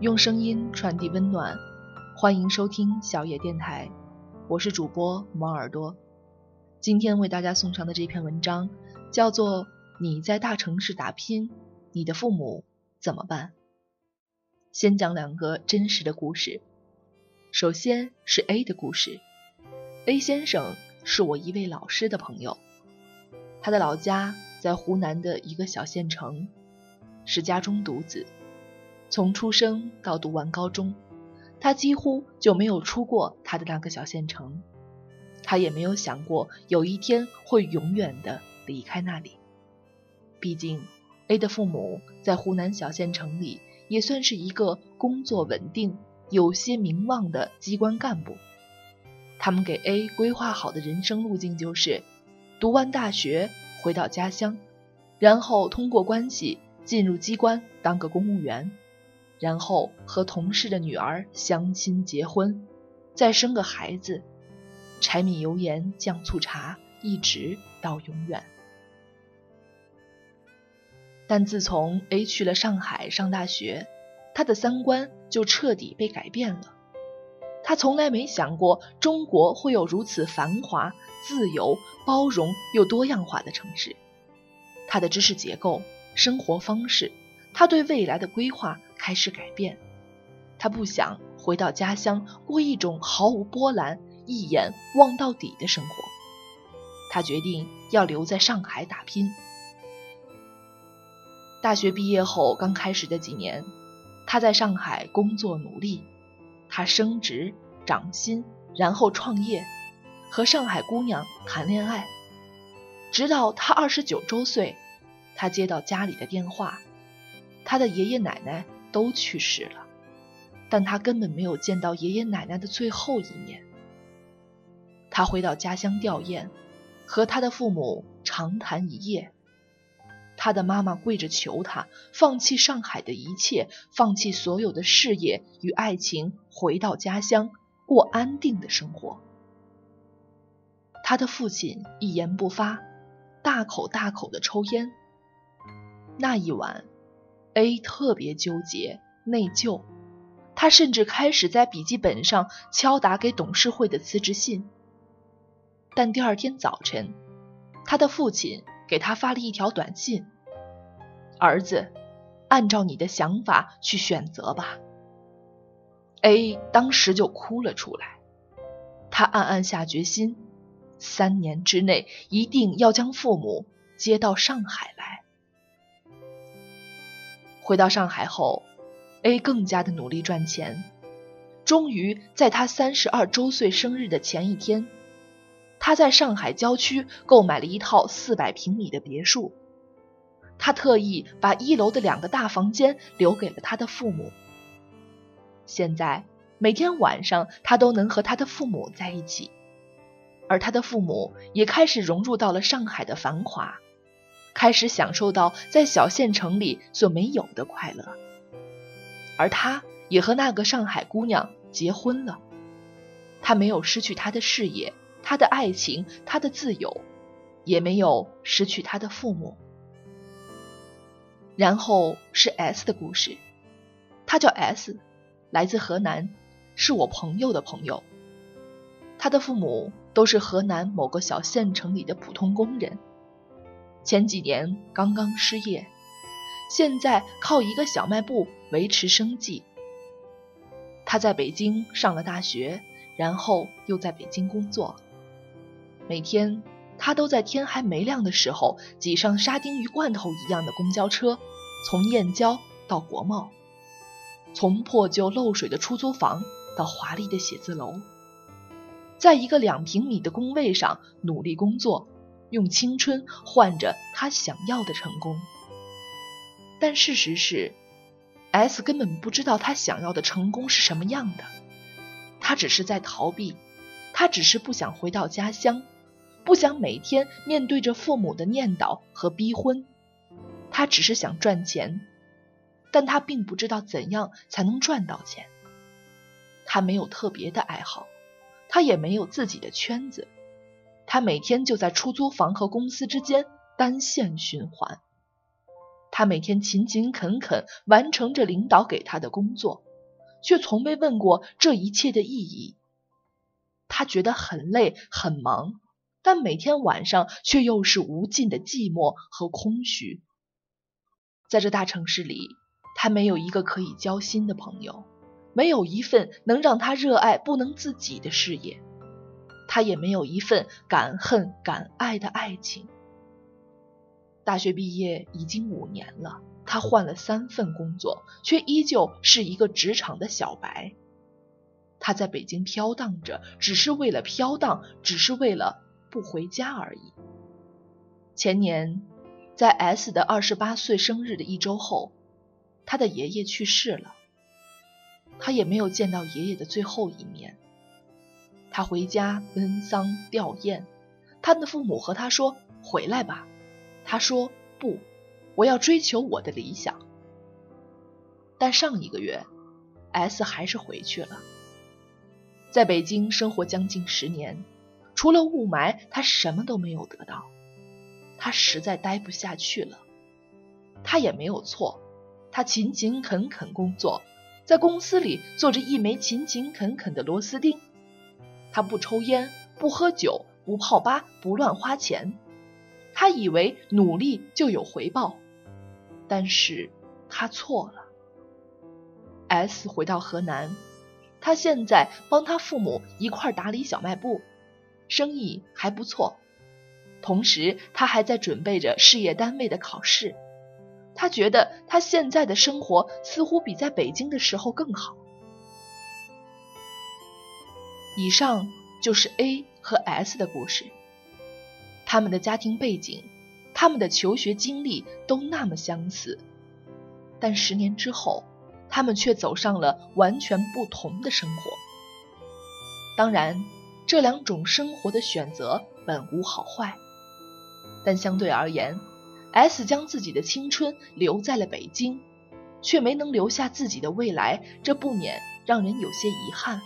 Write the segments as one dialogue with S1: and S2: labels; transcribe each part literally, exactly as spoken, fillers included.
S1: 用声音传递温暖，欢迎收听小野电台，我是主播毛耳朵。今天为大家送上的这篇文章叫做你在大城市打拼，你的父母怎么办？先讲两个真实的故事。首先是 A 的故事。 A 先生是我一位老师的朋友，他的老家在湖南的一个小县城，是家中独子，从出生到读完高中，他几乎就没有出过他的那个小县城，他也没有想过有一天会永远的离开那里。毕竟 A 的父母在湖南小县城里也算是一个工作稳定、有些名望的机关干部。他们给 A 规划好的人生路径就是读完大学回到家乡，然后通过关系进入机关当个公务员，然后和同事的女儿相亲结婚，再生个孩子，柴米油盐酱醋茶，一直到永远。但自从 A 去了上海上大学，他的三观就彻底被改变了。他从来没想过中国会有如此繁华、自由、包容又多样化的城市。他的知识结构、生活方式，他对未来的规划开始改变。他不想回到家乡过一种毫无波澜、一眼望到底的生活。他决定要留在上海打拼。大学毕业后刚开始的几年，他在上海工作努力，他升职涨薪，然后创业，和上海姑娘谈恋爱。直到他二十九周岁，他接到家里的电话，他的爷爷奶奶都去世了，但他根本没有见到爷爷奶奶的最后一面。他回到家乡吊唁，和他的父母长谈一夜。他的妈妈跪着求他放弃上海的一切，放弃所有的事业与爱情，回到家乡过安定的生活。他的父亲一言不发，大口大口地抽烟。那一晚 A 特别纠结内疚，他甚至开始在笔记本上敲打给董事会的辞职信。但第二天早晨，他的父亲给他发了一条短信：儿子，按照你的想法去选择吧。 A 当时就哭了出来，他暗暗下决心，三年之内一定要将父母接到上海来。回到上海后， A 更加的努力赚钱。终于在他三十二周岁生日的前一天，他在上海郊区购买了一套四百平米的别墅。他特意把一楼的两个大房间留给了他的父母。现在每天晚上他都能和他的父母在一起，而他的父母也开始融入到了上海的繁华，开始享受到在小县城里所没有的快乐。而他也和那个上海姑娘结婚了。他没有失去他的事业、他的爱情、他的自由，也没有失去他的父母。然后是 S 的故事。他叫 S， 来自河南，是我朋友的朋友。他的父母都是河南某个小县城里的普通工人，前几年刚刚失业，现在靠一个小卖部维持生计。他在北京上了大学，然后又在北京工作。每天他都在天还没亮的时候挤上沙丁鱼罐头一样的公交车，从燕郊到国贸，从破旧漏水的出租房到华丽的写字楼，在一个两平米的工位上努力工作，用青春换着他想要的成功。但事实是 S 根本不知道他想要的成功是什么样的，他只是在逃避，他只是不想回到家乡，不想每天面对着父母的念叨和逼婚。他只是想赚钱，但他并不知道怎样才能赚到钱。他没有特别的爱好，他也没有自己的圈子，他每天就在出租房和公司之间单线循环。他每天勤勤恳恳完成着领导给他的工作， 却从未问过这一切的意义。他觉得很累很忙，但每天晚上却又是无尽的寂寞和空虚。在这大城市里，他没有一个可以交心的朋友，没有一份能让他热爱不能自己的事业，他也没有一份敢恨敢爱的爱情。大学毕业已经五年了，他换了三份工作，却依旧是一个职场的小白。他在北京飘荡着，只是为了飘荡，只是为了不回家而已。前年，在 S 的二十八岁生日的一周后，他的爷爷去世了。他也没有见到爷爷的最后一面。他回家奔丧吊唁，他的父母和他说回来吧，他说不，我要追求我的理想。但上一个月 S 还是回去了。在北京生活将近十年，除了雾霾，他什么都没有得到。他实在待不下去了。他也没有错，他勤勤恳恳工作，在公司里做着一枚勤勤恳恳的螺丝钉。他不抽烟，不喝酒，不泡吧，不乱花钱。他以为努力就有回报，但是他错了。S 回到河南，他现在帮他父母一块打理小卖部，生意还不错。同时他还在准备着事业单位的考试。他觉得他现在的生活似乎比在北京的时候更好。以上就是 A 和 S 的故事。他们的家庭背景，他们的求学经历都那么相似，但十年之后，他们却走上了完全不同的生活。当然，这两种生活的选择本无好坏，但相对而言， S 将自己的青春留在了北京，却没能留下自己的未来，这不免让人有些遗憾。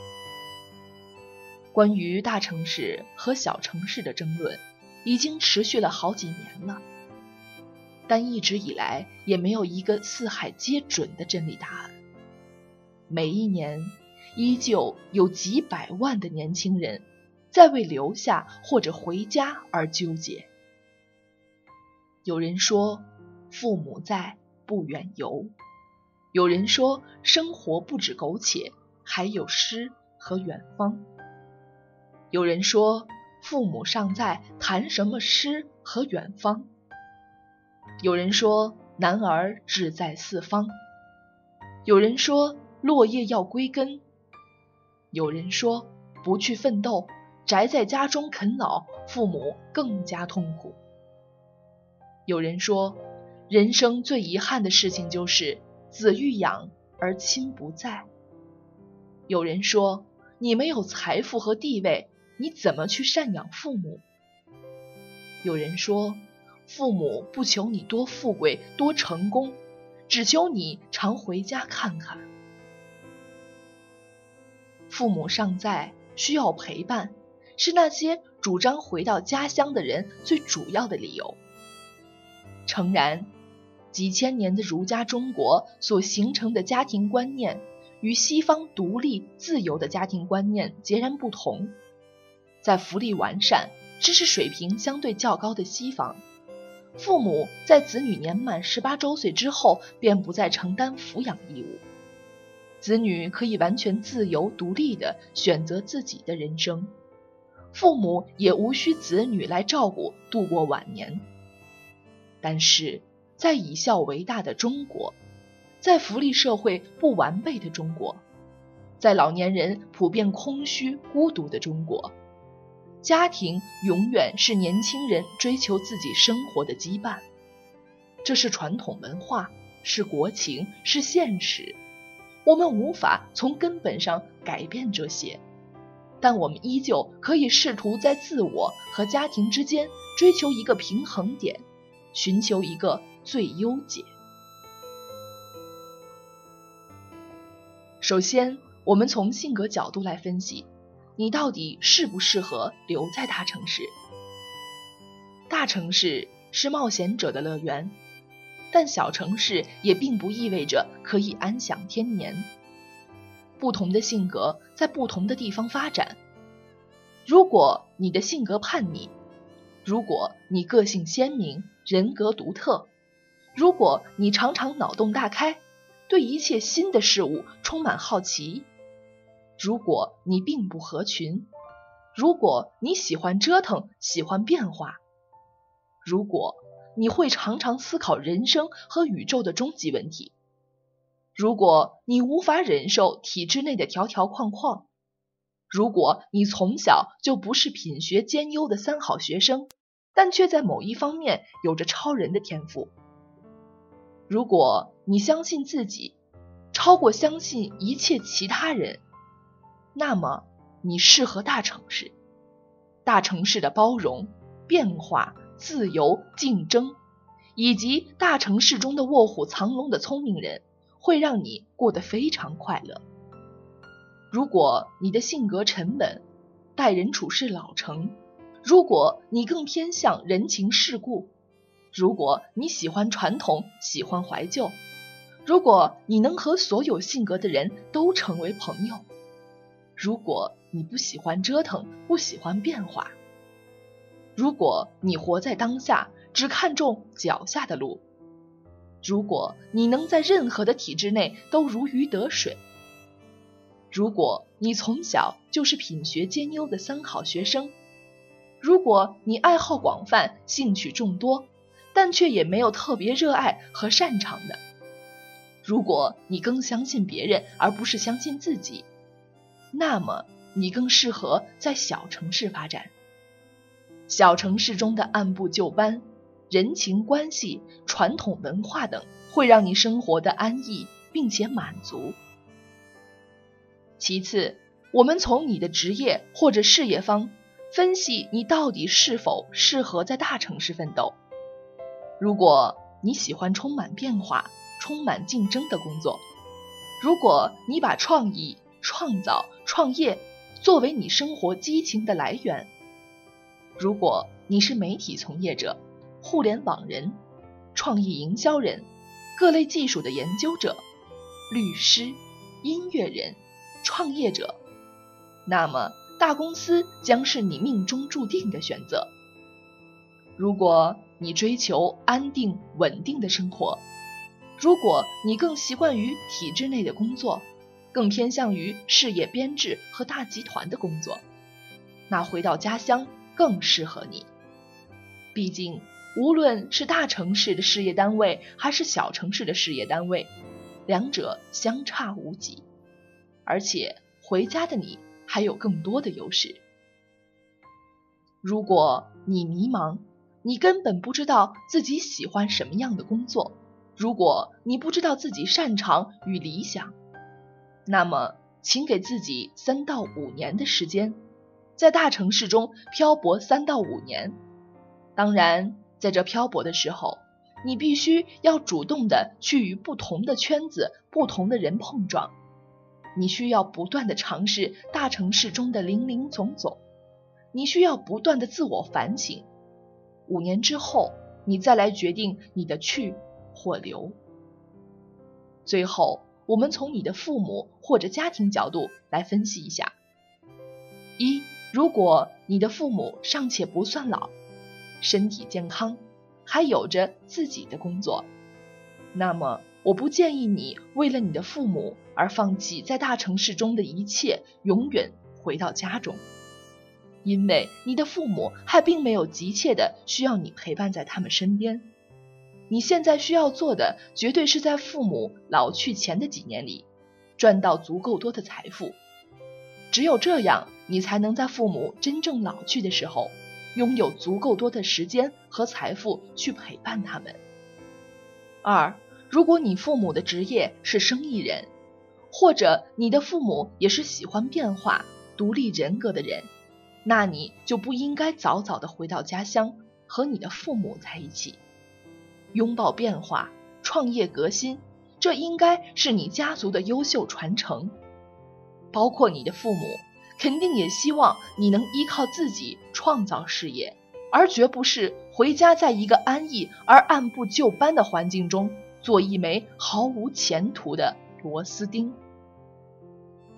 S1: 关于大城市和小城市的争论已经持续了好几年了，但一直以来也没有一个四海皆准的真理答案。每一年依旧有几百万的年轻人在为留下或者回家而纠结。有人说父母在，不远游；有人说生活不止苟且，还有诗和远方；有人说父母尚在，谈什么诗和远方；有人说男儿志在四方；有人说落叶要归根；有人说不去奋斗，宅在家中啃老，父母更加痛苦；有人说人生最遗憾的事情就是子欲养而亲不在；有人说你没有财富和地位，你怎么去赡养父母？有人说父母不求你多富贵多成功，只求你常回家看看。父母尚在，需要陪伴，是那些主张回到家乡的人最主要的理由。诚然，几千年的儒家中国所形成的家庭观念与西方独立自由的家庭观念截然不同。在福利完善、知识水平相对较高的西方，父母在子女年满十八周岁之后便不再承担抚养义务，子女可以完全自由独立地选择自己的人生，父母也无需子女来照顾度过晚年。但是在以孝为大的中国，在福利社会不完备的中国，在老年人普遍空虚孤独的中国，家庭永远是年轻人追求自己生活的羁绊。这是传统文化，是国情，是现实。我们无法从根本上改变这些，但我们依旧可以试图在自我和家庭之间追求一个平衡点，寻求一个最优解。首先，我们从性格角度来分析，你到底适不适合留在大城市？大城市是冒险者的乐园，但小城市也并不意味着可以安享天年。 不同的性格在不同的地方发展。如果你的性格叛逆，如果你个性鲜明，人格独特，如果你常常脑洞大开，对一切新的事物充满好奇，如果你并不合群，如果你喜欢折腾，喜欢变化，如果你会常常思考人生和宇宙的终极问题，如果你无法忍受体制内的条条框框，如果你从小就不是品学兼优的三好学生，但却在某一方面有着超人的天赋，如果你相信自己超过相信一切其他人，那么你适合大城市。大城市的包容、变化、自由、竞争，以及大城市中的卧虎藏龙的聪明人，会让你过得非常快乐。如果你的性格沉稳，待人处事老成，如果你更偏向人情世故，如果你喜欢传统，喜欢怀旧，如果你能和所有性格的人都成为朋友，如果你不喜欢折腾，不喜欢变化，如果你活在当下，只看重脚下的路，如果你能在任何的体制内都如鱼得水，如果你从小就是品学兼优的三好学生，如果你爱好广泛，兴趣众多，但却也没有特别热爱和擅长的，如果你更相信别人而不是相信自己，那么你更适合在小城市发展。小城市中的按部就班、人情关系、传统文化等，会让你生活的安逸并且满足。其次，我们从你的职业或者事业方分析你到底是否适合在大城市奋斗。如果你喜欢充满变化、充满竞争的工作，如果你把创意、创造、创业作为你生活激情的来源，如果你是媒体从业者、互联网人、创意营销人、各类技术的研究者、律师、音乐人、创业者，那么大公司将是你命中注定的选择。如果你追求安定稳定的生活，如果你更习惯于体制内的工作，更偏向于事业编制和大集团的工作，那回到家乡更适合你。毕竟无论是大城市的事业单位还是小城市的事业单位，两者相差无几，而且回家的你还有更多的优势。如果你迷茫，你根本不知道自己喜欢什么样的工作，如果你不知道自己擅长与理想，那么请给自己三到五年的时间，在大城市中漂泊三到五年。当然，在这漂泊的时候，你必须要主动的去与不同的圈子、不同的人碰撞。你需要不断的尝试大城市中的林林总总，你需要不断的自我反省。五年之后，你再来决定你的去或留。最后，我们从你的父母或者家庭角度来分析一下。一，如果你的父母尚且不算老，身体健康，还有着自己的工作，那么我不建议你为了你的父母而放弃在大城市中的一切，永远回到家中。因为你的父母还并没有急切的需要你陪伴在他们身边。你现在需要做的，绝对是在父母老去前的几年里，赚到足够多的财富。只有这样，你才能在父母真正老去的时候，拥有足够多的时间和财富去陪伴他们。二，如果你父母的职业是生意人，或者你的父母也是喜欢变化、独立人格的人，那你就不应该早早的回到家乡，和你的父母在一起。拥抱变化，创业革新，这应该是你家族的优秀传承。包括你的父母，肯定也希望你能依靠自己创造事业，而绝不是回家在一个安逸而按部就班的环境中做一枚毫无前途的螺丝钉。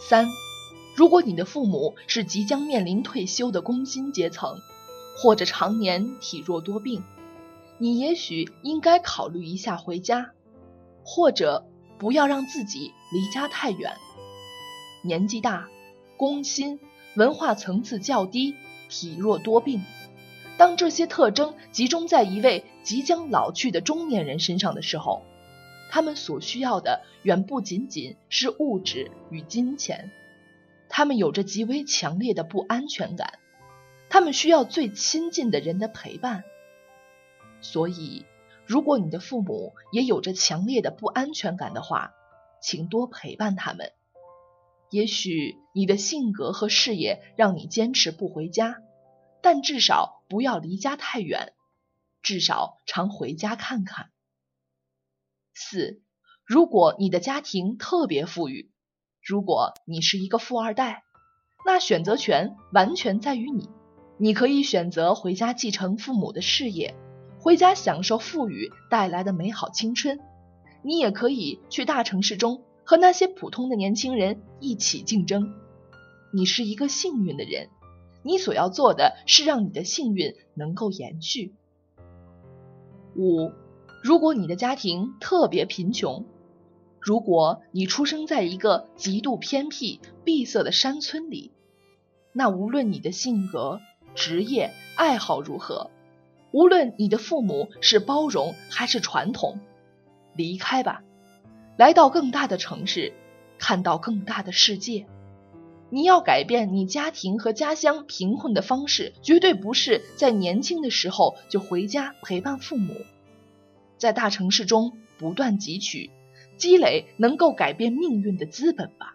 S1: 三，如果你的父母是即将面临退休的工薪阶层，或者常年体弱多病，你也许应该考虑一下回家，或者不要让自己离家太远。年纪大、工薪、文化层次较低、体弱多病，当这些特征集中在一位即将老去的中年人身上的时候，他们所需要的远不仅仅是物质与金钱，他们有着极为强烈的不安全感，他们需要最亲近的人的陪伴。所以，如果你的父母也有着强烈的不安全感的话，请多陪伴他们。也许你的性格和事业让你坚持不回家，但至少不要离家太远，至少常回家看看。四，如果你的家庭特别富裕，如果你是一个富二代，那选择权完全在于你。你可以选择回家继承父母的事业，回家享受富裕带来的美好青春。你也可以去大城市中和那些普通的年轻人一起竞争。你是一个幸运的人，你所要做的是让你的幸运能够延续。五，如果你的家庭特别贫穷，如果你出生在一个极度偏僻、闭塞的山村里，那无论你的性格、职业、爱好如何，无论你的父母是包容还是传统，离开吧，来到更大的城市，看到更大的世界。你要改变你家庭和家乡贫困的方式，绝对不是在年轻的时候就回家陪伴父母，在大城市中不断汲取、积累能够改变命运的资本吧。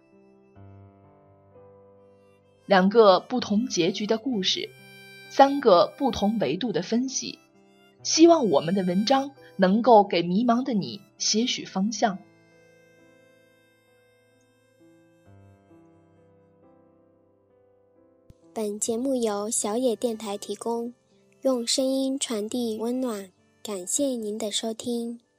S1: 两个不同结局的故事，三个不同维度的分析，希望我们的文章能够给迷茫的你些许方向。
S2: 本节目由小野电台提供，用声音传递温暖，感谢您的收听。